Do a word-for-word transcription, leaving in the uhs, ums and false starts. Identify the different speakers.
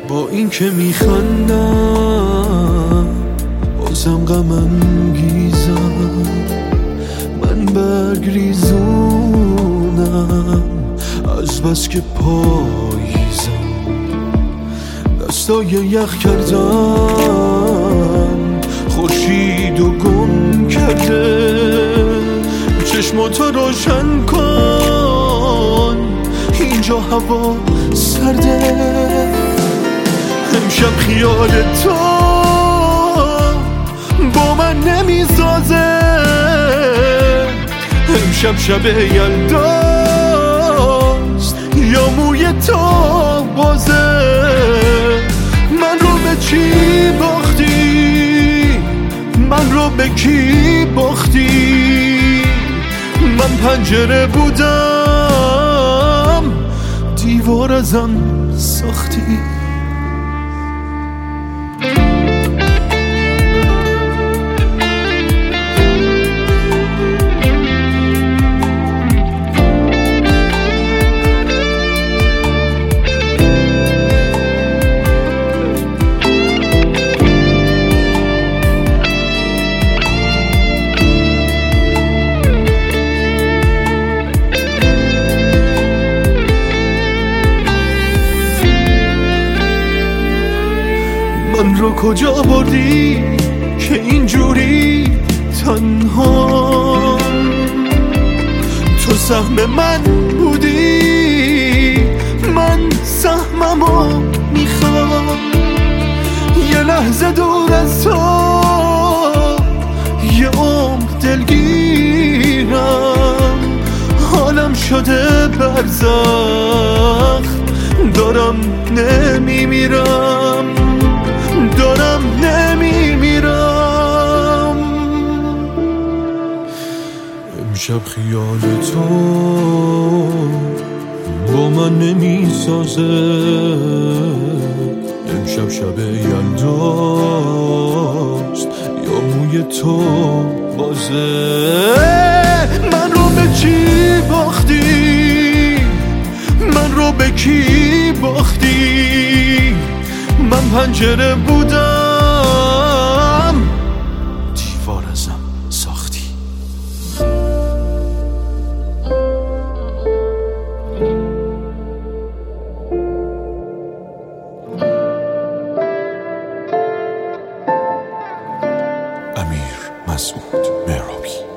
Speaker 1: با این که میخندم بازم غمم گیزم، من برگریزونم از بس که پاییزم، دستای یخ کردم خورشید و گم کرده، چشماتو روشن کن اینجا هوا سرده، امشب خیال تو با من نمیسازه، امشب شب یلداست یا موی تو بازه، من رو به چی باختی، من رو به کی باختی، من پنجره بودم دیوار ازم ساختی. من رو کجا بردی که اینجوری تنها، تو سهم من بودی، من سهممو میخوام، یه لحظه دور از تو یه عمر دلگیرم، حالم شده برزخ دارم نمیمیرم، دارم نمیمیرم، امشب خیال تو با من نمیسازه، امشب شب یلداست یا موی تو بازه، من رو به چی باختی، من رو به کی باختی، من پنجره بودم دیوار ازم ساختی. امیر مسعود مهرابی.